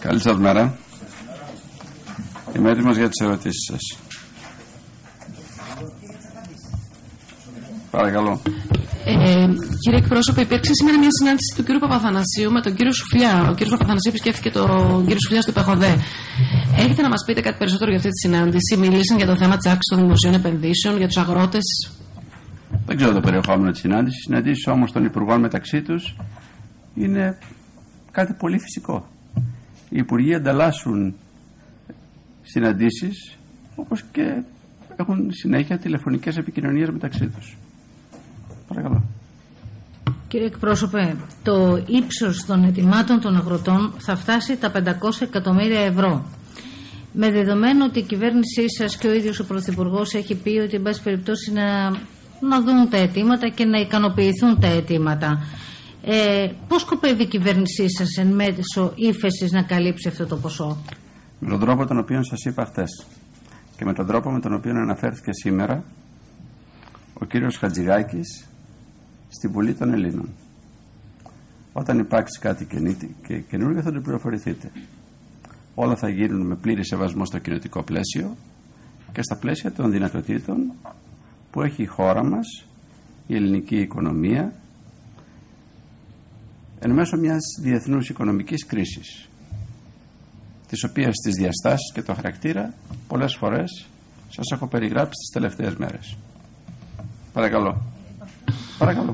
Καλή σας μέρα. Είμαι έτοιμος για τις ερωτήσεις σας. Παρακαλώ. Κύριε εκπρόσωπε, υπήρξε σήμερα μια συνάντηση του κύριου Παπαθανασίου με τον κύριο Σουφλιά. Ο κύριος Παπαθανασίου επισκέφθηκε τον κύριο Σουφλιά στο ΠΕΧΟΔΕ. Έχετε να μας πείτε κάτι περισσότερο για αυτή τη συνάντηση? Μίλησαν για το θέμα της αύξησης των δημοσίων επενδύσεων, για τους αγρότες? Δεν ξέρω το περιεχόμενο της συνάντησης. Οι συναντήσεις όμως των υπουργών μεταξύ τους είναι κάτι πολύ φυσικό. Οι υπουργοί ανταλλάσσουν συναντήσεις, όπως και έχουν συνέχεια τηλεφωνικές επικοινωνίες μεταξύ τους. Παρακαλώ. Κύριε εκπρόσωπε, το ύψος των αιτημάτων των αγροτών θα φτάσει τα 500 εκατομμύρια ευρώ. Με δεδομένο ότι η κυβέρνησή σας και ο ίδιος ο Πρωθυπουργός έχει πει ότι εν πάση περιπτώσει να δουν τα αιτήματα και να ικανοποιηθούν τα αιτήματα. Πώς σκοπεύει η κυβέρνησή σας εν μέσω ύφεσης να καλύψει αυτό το ποσό? Με τον τρόπο τον οποίο σας είπα χτες και με τον τρόπο με τον οποίο αναφέρθηκε σήμερα ο κύριος Χατζηγάκης στη Βουλή των Ελλήνων. Όταν υπάρξει κάτι καινούργιο θα το πληροφορηθείτε. Όλα θα γίνουν με πλήρη σεβασμό στο κοινοτικό πλαίσιο και στα πλαίσια των δυνατοτήτων που έχει η χώρα μας, η ελληνική οικονομία, εν μέσω μιας διεθνούς οικονομικής κρίσης, της οποίας τις διαστάσεις και το χαρακτήρα πολλές φορές σας έχω περιγράψει τις τελευταίες μέρες. Παρακαλώ. Παρακαλώ.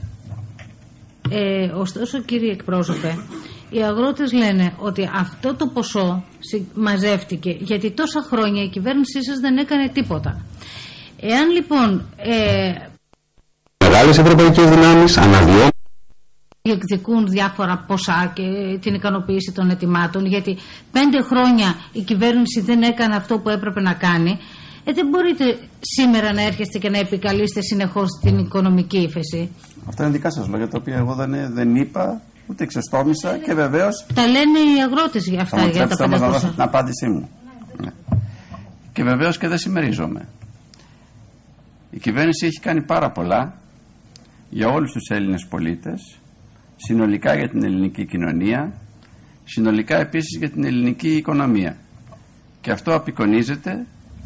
Ωστόσο, κύριε εκπρόσωπε, οι αγρότες λένε ότι αυτό το ποσό μαζεύτηκε γιατί τόσα χρόνια η κυβέρνησή σας δεν έκανε τίποτα. Εάν λοιπόν μεγάλες ευρωπαϊκές δυνάμεις αναδυόμενες διεκδικούν διάφορα ποσά και την ικανοποίηση των αιτημάτων, γιατί 5 χρόνια η κυβέρνηση δεν έκανε αυτό που έπρεπε να κάνει, δεν μπορείτε σήμερα να έρχεστε και να επικαλείστε συνεχώς την οικονομική ύφεση. Αυτά είναι δικά σας λόγια, τα οποία εγώ δεν είπα, ούτε ξεστόμησα και βεβαίως. Τα λένε οι αγρότες για αυτά, για τα 500. Θα να δώσω την απάντησή μου. Ναι. Και βεβαίως και δεν συμμερίζομαι. Η κυβέρνηση έχει κάνει πάρα πολλά για όλους τους Έλληνες πολίτες, συνολικά για την ελληνική κοινωνία, συνολικά επίσης για την ελληνική οικονομία. Και αυτό απεικονίζεται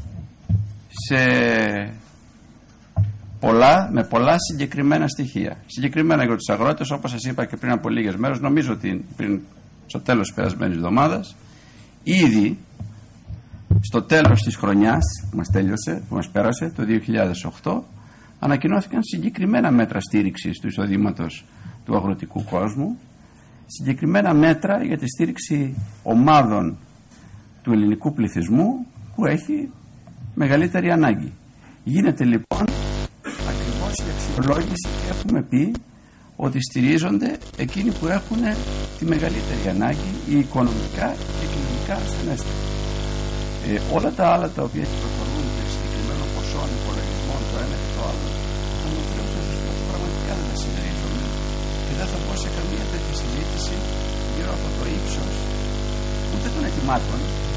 με πολλά συγκεκριμένα στοιχεία. Συγκεκριμένα για τους αγρότες, όπως σας είπα και πριν από λίγες μέρες, νομίζω ότι στο τέλος της περασμένης εβδομάδας, ήδη στο τέλος της χρονιάς που μας πέρασε, το 2008, ανακοινώθηκαν συγκεκριμένα μέτρα στήριξης του εισοδήματος του αγροτικού κόσμου, συγκεκριμένα μέτρα για τη στήριξη ομάδων του ελληνικού πληθυσμού που έχει μεγαλύτερη ανάγκη. Γίνεται λοιπόν ακριβώς η αξιολόγηση και έχουμε πει ότι στηρίζονται εκείνοι που έχουν τη μεγαλύτερη ανάγκη, ή οικονομικά και κοινωνικά ασθενέστεροι. Όλα τα άλλα τα οποία κυκλοφορούνται συγκεκριμένων ποσών, υπολογισμών, το ένα και το άλλο, θα μου επιτρέψετε να πω πραγματικά δεν τα συμμερίζομαι και δεν θα πω σε καμία τέτοια συζήτηση γύρω από το ύψος ούτε των αιτημάτων,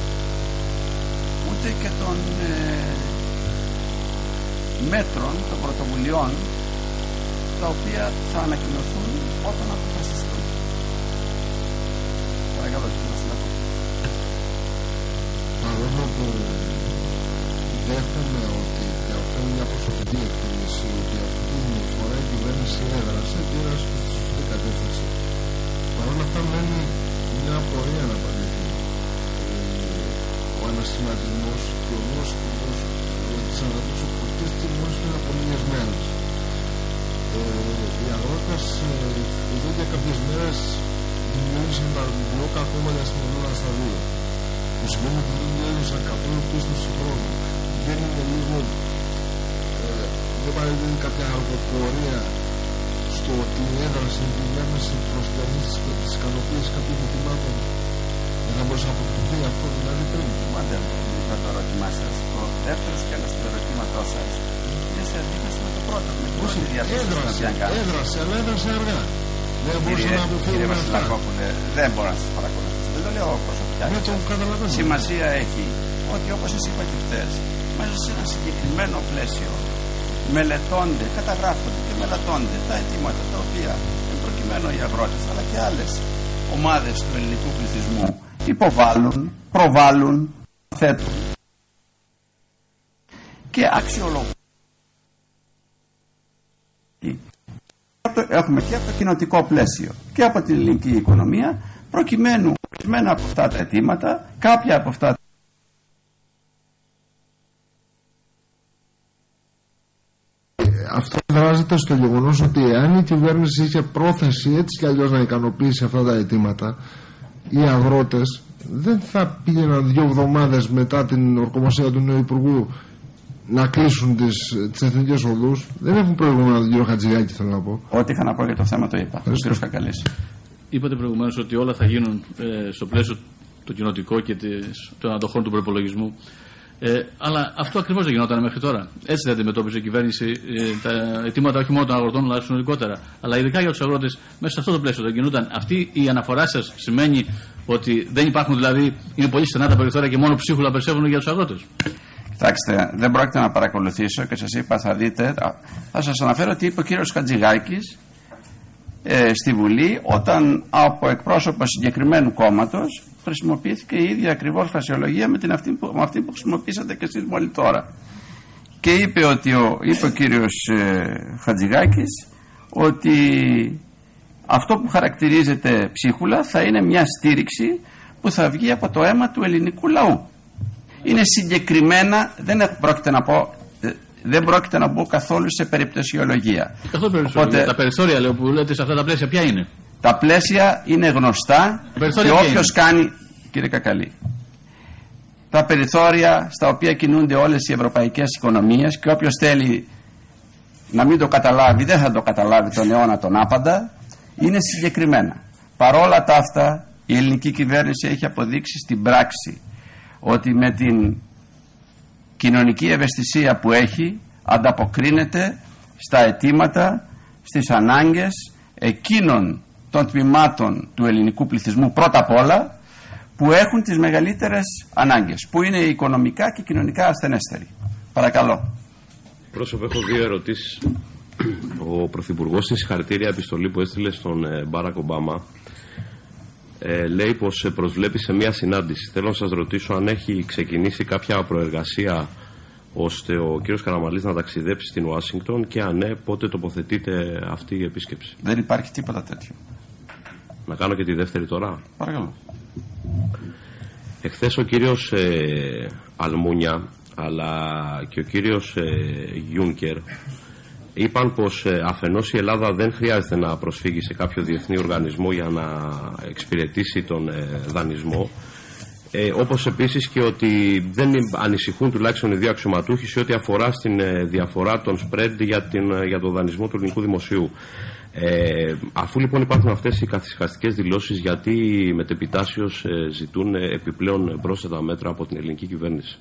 ούτε και των μέτρων, των πρωτοβουλειών, τα οποία θα ανακοινωθούν όταν αποφασιστούν. Παρακαλώ, κύριε Βασιλάκο. Παρόλο που δέχομαι ότι και αυτό είναι μια προσωπική εκτίμηση, ότι αυτή την φορά η κυβέρνηση έδρασε και έδρασε στη σωστή κατεύθυνση. Παρ' όλα αυτά μένει μια απορία να απαντηθεί. Ο ανασχηματισμός και ο νέος υπουργός της αναπτύξεως μόλις πριν από λίγες μέρες. Οι αγρότες εδώ για κάποιες μέρες δημιούργησαν τα μπλόκα ακόμα για συνολικά στα δύο. Που σημαίνει ότι δεν έδωσαν καθόλου πίστοση χρόνου. Δεν είναι λίγο, δεν παραδίδει κάποια αργοπορία στο ότι έδρασε η κυβέρνηση προς τις ικανοποίησεις κάποιων αιτημάτων για να μπορούσε να αποκριθεί αυτό δηλαδή πριν. Μάντε με το ερώτημά σας. Το δεύτερο σκέλος του ερωτήματός σας είναι σε αντίθεση με το πρώτο. Με την πρώτη διαθέση που έδρασε, αλλά έδρασε αργά. Δεν μπορούσε να αποφύγει με αυτά. Δεν μπορώ να σας παρακολουθήσω. Δεν το λέω προσωπικά. Σημασία έχει ότι, όπως σας είπα και χτες, μέσα σε ένα συγκεκριμένο πλαίσιο μελετώνται, καταγράφονται και μελετώνται τα αιτήματα τα οποία εν προκειμένου οι αγρότες αλλά και άλλες ομάδες του ελληνικού πληθυσμού υποβάλλουν, προβάλλουν, θέτουν και αξιολογούν. Έχουμε και από το κοινοτικό πλαίσιο και από την ελληνική οικονομία, προκειμένου ορισμένα από αυτά τα αιτήματα, κάποια από αυτά αυτό δράζεται στο γεγονός ότι εάν η κυβέρνηση είχε πρόθεση έτσι κι αλλιώς να ικανοποιήσει αυτά τα αιτήματα, οι αγρότες δεν θα πήγαιναν 2 εβδομάδες μετά την ορκομοσία του νέου Υπουργού να κλείσουν τις εθνικές οδούς. Δεν έχουν προηγούμενο τον κύριο Χατζηγάκη, θέλω να πω. Ό,τι είχα να πω για το θέμα το είπα. Ο κύριος Κακαλής. Είπατε προηγουμένως ότι όλα θα γίνουν στο πλαίσιο το κοινοτικό και των αντοχών του προπολογισμού. Αλλά αυτό ακριβώς δεν γινόταν μέχρι τώρα. Έτσι δεν αντιμετώπιζε η κυβέρνηση τα αιτήματα όχι μόνο των αγροτών, αλλά συνολικότερα. Αλλά ειδικά για τους αγρότες, μέσα σε αυτό το πλαίσιο δεν γινόταν. Αυτή η αναφορά σας σημαίνει ότι δεν υπάρχουν, δηλαδή είναι πολύ στενά τα περιθώρια και μόνο ψίχουλα περισσεύουν για τους αγρότες? Κοιτάξτε, δεν πρόκειται να παρακολουθήσω και σας είπα, θα δείτε. Θα σας αναφέρω ότι είπε ο κύριος Χατζηγάκης στη Βουλή, όταν από εκπρόσωπο συγκεκριμένου κόμματος χρησιμοποιήθηκε η ίδια ακριβώς φρασιολογία με αυτή που χρησιμοποίησατε και εσείς μόλις τώρα. Και είπε ο κύριος Χατζηγάκης ότι αυτό που χαρακτηρίζεται ψίχουλα θα είναι μια στήριξη που θα βγει από το αίμα του ελληνικού λαού. Είναι συγκεκριμένα, δεν πρόκειται να μπω καθόλου σε περιπτωσιολογία. Οπότε, τα περιθώρια, λέω, που λέτε σε αυτά τα πλαίσια, ποια είναι? Τα πλαίσια είναι γνωστά και όποιος κάνει, κύριε Κακαλή, τα περιθώρια στα οποία κινούνται όλες οι ευρωπαϊκές οικονομίες, και όποιος θέλει να μην το καταλάβει, δεν θα το καταλάβει τον αιώνα τον άπαντα, είναι συγκεκριμένα. Παρόλα τα αυτά, η ελληνική κυβέρνηση έχει αποδείξει στην πράξη ότι με την κοινωνική ευαισθησία που έχει ανταποκρίνεται στα αιτήματα, στις ανάγκες εκείνων των τμήματων του ελληνικού πληθυσμού πρώτα απ' όλα που έχουν τις μεγαλύτερες ανάγκες, που είναι οικονομικά και κοινωνικά ασθενέστεροι. Παρακαλώ. Πρόσωπε, έχω 2 ερωτήσεις. Ο Πρωθυπουργός στην συγχαρητήρια επιστολή που έστειλε στον Μπάρακ Ομπάμα λέει πως προσβλέπει σε μια συνάντηση. Θέλω να σας ρωτήσω αν έχει ξεκινήσει κάποια προεργασία ώστε ο κύριος Καραμανλής να ταξιδέψει στην Ουάσιγκτον και αν ναι, πότε τοποθετείται αυτή η επίσκεψη? Δεν υπάρχει τίποτα τέτοιο. Να κάνω και τη δεύτερη τώρα. Παρακαλώ. Εχθές ο κύριος Αλμούνια αλλά και ο κύριος Γιούνκερ είπαν πως αφενός η Ελλάδα δεν χρειάζεται να προσφύγει σε κάποιο διεθνή οργανισμό για να εξυπηρετήσει τον δανεισμό, όπως επίσης και ότι δεν ανησυχούν τουλάχιστον οι 2 αξιωματούχοι σε ό,τι αφορά στην διαφορά των spread για το δανεισμό του ελληνικού δημοσίου. Αφού λοιπόν υπάρχουν αυτές οι καθησυχαστικές δηλώσεις, γιατί μετεπιτάσεως ζητούν επιπλέον πρόσθετα μέτρα από την ελληνική κυβέρνηση?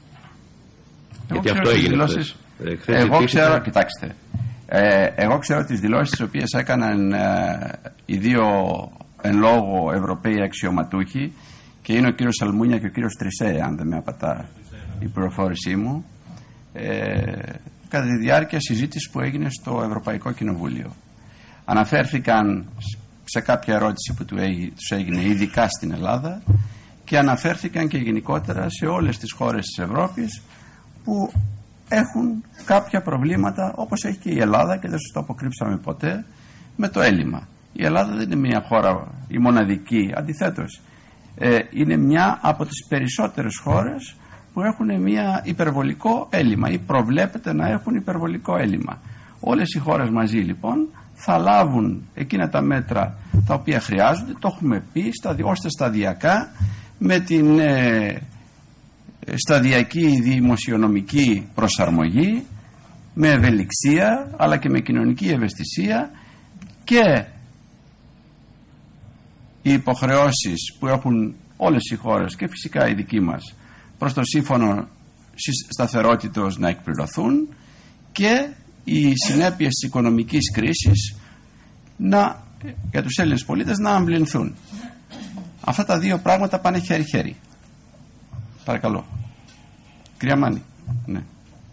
Γιατί αυτό έγινε χθες. Κοιτάξτε, εγώ ξέρω τις δηλώσεις τις οποίες έκαναν οι 2 εν λόγω Ευρωπαίοι αξιωματούχοι, και είναι ο κύριος Αλμούνια και ο κύριος Τρισέ, αν δεν με απατά η πληροφόρησή μου, κατά τη διάρκεια συζήτησης που έγινε στο Ευρωπαϊκό Κοινοβούλιο. Αναφέρθηκαν σε κάποια ερώτηση που τους έγινε ειδικά στην Ελλάδα και αναφέρθηκαν και γενικότερα σε όλες τις χώρες της Ευρώπης που έχουν κάποια προβλήματα, όπως έχει και η Ελλάδα, και δεν σας το αποκρύψαμε ποτέ, με το έλλειμμα. Η Ελλάδα δεν είναι μια χώρα η μοναδική, αντιθέτως είναι μια από τις περισσότερες χώρες που έχουν μια υπερβολικό έλλειμμα ή προβλέπεται να έχουν υπερβολικό έλλειμμα. Όλες οι χώρες μαζί λοιπόν θα λάβουν εκείνα τα μέτρα τα οποία χρειάζονται, το έχουμε πει, ώστε σταδιακά με την σταδιακή δημοσιονομική προσαρμογή, με ευελιξία αλλά και με κοινωνική ευαισθησία, και οι υποχρεώσεις που έχουν όλες οι χώρες και φυσικά οι δικοί μας προς το σύμφωνο σταθερότητος να εκπληρωθούν, και οι συνέπειες της οικονομικής κρίσης για τους Έλληνες πολίτες να αμβληνθούν. Αυτά τα 2 πράγματα πάνε χέρι-χέρι. Παρακαλώ. Κυρία Μάνη. Ναι.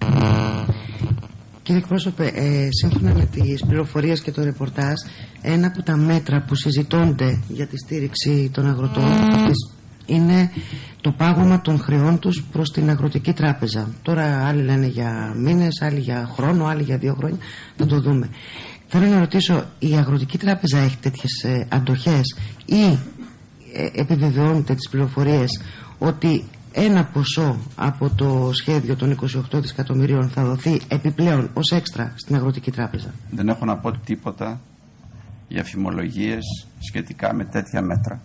Κύριε εκπρόσωπε, σύμφωνα με τις πληροφορίες και το ρεπορτάζ, ένα από τα μέτρα που συζητώνται για τη στήριξη των αγροτών είναι το πάγωμα των χρεών τους προς την Αγροτική Τράπεζα. Τώρα άλλοι λένε για μήνες, άλλοι για χρόνο, άλλοι για 2 χρόνια. Θα το δούμε. Θέλω να ρωτήσω, η Αγροτική Τράπεζα έχει τέτοιες αντοχές ή επιβεβαιώνεται τις πληροφορίες ότι ένα ποσό από το σχέδιο των 28 δισεκατομμυρίων θα δοθεί επιπλέον ως έξτρα στην Αγροτική Τράπεζα? Δεν έχω να πω τίποτα για φημολογίες σχετικά με τέτοια μέτρα.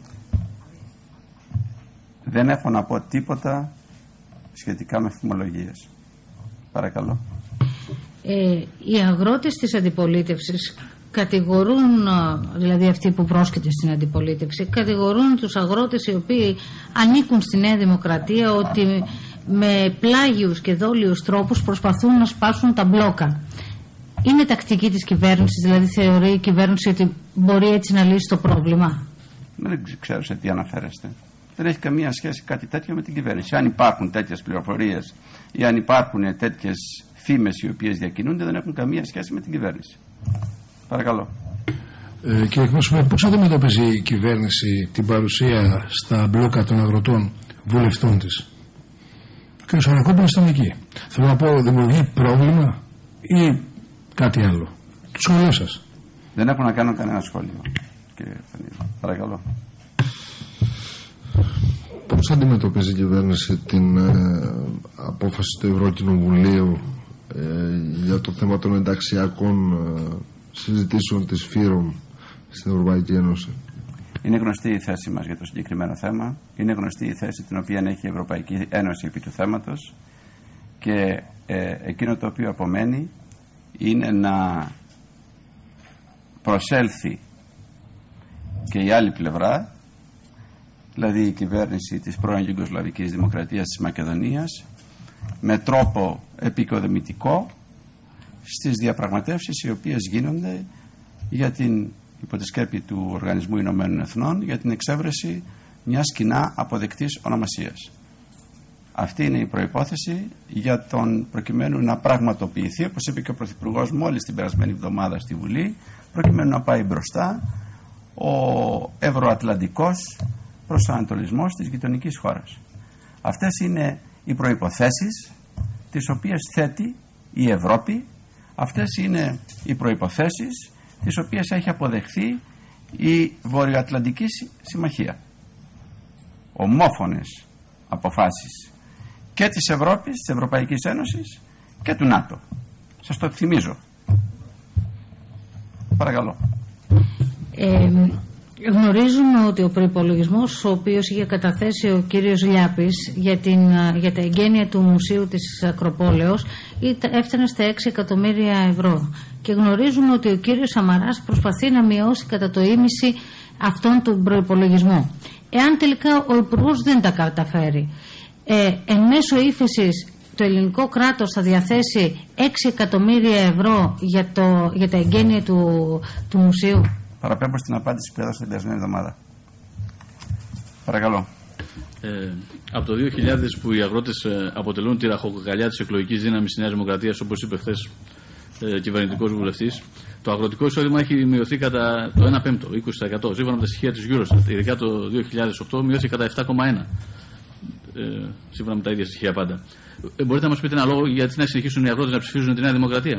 Δεν έχω να πω τίποτα σχετικά με φημολογίες. Παρακαλώ. Οι αγρότες της αντιπολίτευσης κατηγορούν, δηλαδή αυτοί που πρόσκειται στην αντιπολίτευση, κατηγορούν τους αγρότες οι οποίοι ανήκουν στη Νέα Δημοκρατία ότι με πλάγιους και δόλιους τρόπους προσπαθούν να σπάσουν τα μπλόκα. Είναι τακτική της κυβέρνησης, δηλαδή θεωρεί η κυβέρνηση ότι μπορεί έτσι να λύσει το πρόβλημα? Δεν ξέρω σε τι αναφέρεστε. Δεν έχει καμία σχέση κάτι τέτοιο με την κυβέρνηση. Αν υπάρχουν τέτοιες πληροφορίες ή αν υπάρχουν τέτοιες φήμες οι οποίες διακινούνται, δεν έχουν καμία σχέση με την κυβέρνηση. Παρακαλώ. Κύριε εκπρόσωπε, πώς αντιμετωπίζει η κυβέρνηση την παρουσία στα μπλόκα των αγροτών βουλευτών της? Ο κ. Σαρακόπουλος ήταν εκεί. Θέλω να πω, δημιουργεί πρόβλημα ή κάτι άλλο? Το σχολείο σας. Δεν έχω να κάνω κανένα σχόλιο, κύριε Φανίδη. Παρακαλώ. Πώς αντιμετωπίζει η κυβέρνηση την απόφαση του Ευρωκοινοβουλίου για το θέμα των ενταξιακών συζητήσεων της ΦΥΡΟΜ στην Ευρωπαϊκή Ένωση? Είναι γνωστή η θέση μας για το συγκεκριμένο θέμα. Είναι γνωστή η θέση την οποία έχει η Ευρωπαϊκή Ένωση επί του θέματος και εκείνο το οποίο απομένει είναι να προσέλθει και η άλλη πλευρά, δηλαδή η κυβέρνηση της πρώην Ιουγκοσλαβικής Δημοκρατίας της Μακεδονίας, με τρόπο επικοδομητικό στις διαπραγματεύσεις οι οποίες γίνονται για την, υπό τη σκέπη του Οργανισμού Ηνωμένων Εθνών, για την εξέβρεση μιας κοινά αποδεκτής ονομασίας. Αυτή είναι η προϋπόθεση για τον προκειμένου να πραγματοποιηθεί, όπως είπε και ο Πρωθυπουργός μόλις την περασμένη εβδομάδα στη Βουλή, προκειμένου να πάει μπροστά ο ευρωατλαντικός προσανατολισμός της γειτονικής χώρας. Αυτές είναι οι προϋποθέσεις τις οποίες θέτει η Ευρώπη. Αυτές είναι οι προϋποθέσεις τις οποίες έχει αποδεχθεί η Βορειοατλαντική Συμμαχία. Ομόφωνες αποφάσεις και της Ευρώπης, της Ευρωπαϊκής Ένωσης και του ΝΑΤΟ. Σας το θυμίζω. Παρακαλώ. Γνωρίζουμε ότι ο προϋπολογισμός ο οποίος είχε καταθέσει ο κύριος Λιάπης για τα εγγένεια του Μουσείου της Ακροπόλεως έφτανε στα 6 εκατομμύρια ευρώ. Και γνωρίζουμε ότι ο κύριος Σαμαράς προσπαθεί να μειώσει κατά το ίμιση αυτόν τον προϋπολογισμό. Εάν τελικά ο Υπουργός δεν τα καταφέρει, εν μέσω ύφεσης το ελληνικό κράτος θα διαθέσει 6 εκατομμύρια ευρώ για τα εγγένεια του Μουσείου? Παραπέμπω στην απάντηση που έδωσα την περασμένη εβδομάδα. Παρακαλώ. Από το 2000 που οι αγρότες αποτελούν τη ραχοκοκαλιά της εκλογικής δύναμης της Νέας Δημοκρατίας, όπως είπε χθες κυβερνητικός βουλευτής, το αγροτικό εισόδημα έχει μειωθεί κατά το 1/5, 20%. Σύμφωνα με τα στοιχεία της Eurostat, ειδικά το 2008 μειώθηκε κατά 7,1%. Σύμφωνα με τα ίδια στοιχεία πάντα. Μπορείτε να μας πείτε ένα λόγο γιατί να συνεχίσουν οι αγρότες να ψηφίζουν τη Νέα Δημοκρατία?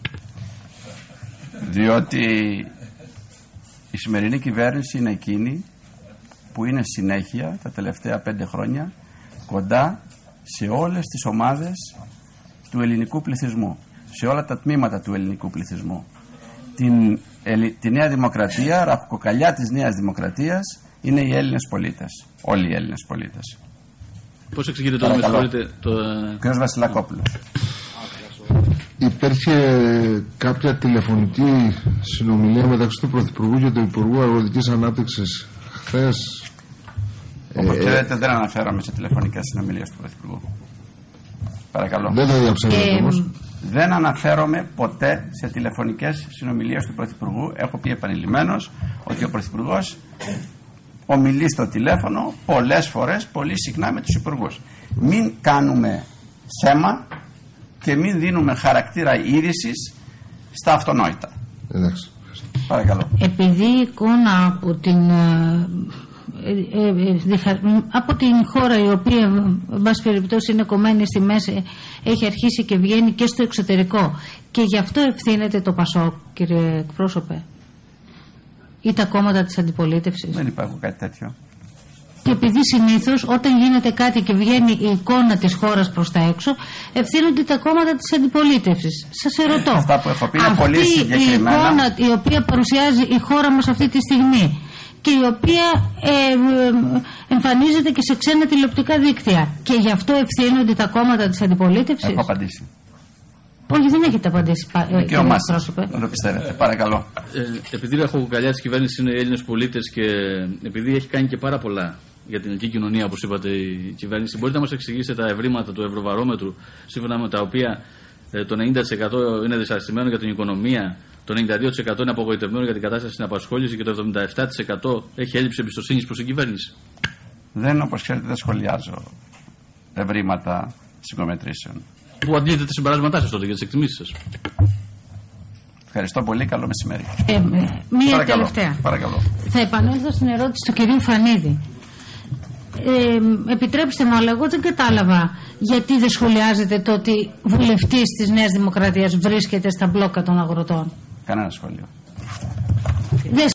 Διότι η σημερινή κυβέρνηση είναι εκείνη που είναι συνέχεια τα τελευταία 5 χρόνια κοντά σε όλες τις ομάδες του ελληνικού πληθυσμού, σε όλα τα τμήματα του ελληνικού πληθυσμού. Τη Νέα Δημοκρατία, ραχοκοκαλιά της Νέας Δημοκρατίας είναι οι Έλληνες πολίτες, όλοι οι Έλληνες πολίτες. Πώς εξηγείτε το νόμο? Κ. Βασιλακόπουλος. Υπήρχε κάποια τηλεφωνική συνομιλία μεταξύ του Πρωθυπουργού και του Υπουργού Αγροτικής Ανάπτυξης χθες? Όπως ξέρετε δεν αναφέρομαι σε τηλεφωνικές συνομιλίες του Πρωθυπουργού. Παρακαλώ. Δεν το διαψεύδετε όμως? Δεν αναφέρομαι ποτέ σε τηλεφωνικές συνομιλίες του Πρωθυπουργού. Έχω πει επανειλημμένως ότι ο Πρωθυπουργός ομιλεί στο τηλέφωνο πολλές φορές, πολύ συχνά με τους υπουργούς. Μην κάνουμε θέμα και μην δίνουμε χαρακτήρα είδησης στα αυτονόητα. Εντάξει. Παρακαλώ. Επειδή η εικόνα από την από την χώρα η οποία εν πάση περιπτώσει είναι κομμένη στη μέση, έχει αρχίσει και βγαίνει και στο εξωτερικό, και γι' αυτό ευθύνεται το ΠΑΣΟΚ, κύριε εκπρόσωπε, ή τα κόμματα της αντιπολίτευσης? Δεν υπάρχει κάτι τέτοιο. Και επειδή συνήθως όταν γίνεται κάτι και βγαίνει η εικόνα της χώρας προς τα έξω, ευθύνονται τα κόμματα της αντιπολίτευσης. Σας ερωτώ, αυτά που έχω πει είναι πολύ συγκεκριμένα. Η εικόνα η οποία παρουσιάζει η χώρα μας αυτή τη στιγμή και η οποία εμφανίζεται και σε ξένα τηλεοπτικά δίκτυα, και γι' αυτό ευθύνονται τα κόμματα της αντιπολίτευσης? Έχω απαντήσει. Όχι, δεν έχετε απαντήσει. Δικαίωμά σας. Δεν το πιστεύετε. Παρακαλώ. Επειδή η ραχοκοκαλιά της κυβέρνησης είναι οι Έλληνες πολίτες και επειδή έχει κάνει και πάρα πολλά για την ελληνική κοινωνία, όπως είπατε, η κυβέρνηση, μπορείτε να μας εξηγήσετε τα ευρήματα του Ευρωβαρόμετρου, σύμφωνα με τα οποία το 90% είναι δυσαρεστημένο για την οικονομία, το 92% είναι απογοητευμένο για την κατάσταση στην απασχόληση και το 77% έχει έλλειψη εμπιστοσύνης προς την κυβέρνηση? Δεν, όπως ξέρετε, δεν σχολιάζω ευρήματα συγκομετρήσεων. Που αντλείτε τα συμπεράσματά σας τότε για τις εκτιμήσεις σας. Ευχαριστώ πολύ. Καλό μεσημέρι. Μία τελευταία. Παρακαλώ. Θα επανέλθω στην ερώτηση του κυρίου Φανίδη. Επιτρέψτε μου, αλλά εγώ δεν κατάλαβα γιατί δεν σχολιάζετε το ότι βουλευτής της Νέας Δημοκρατίας βρίσκεται στα μπλόκα των αγροτών. Κανένα σχόλιο.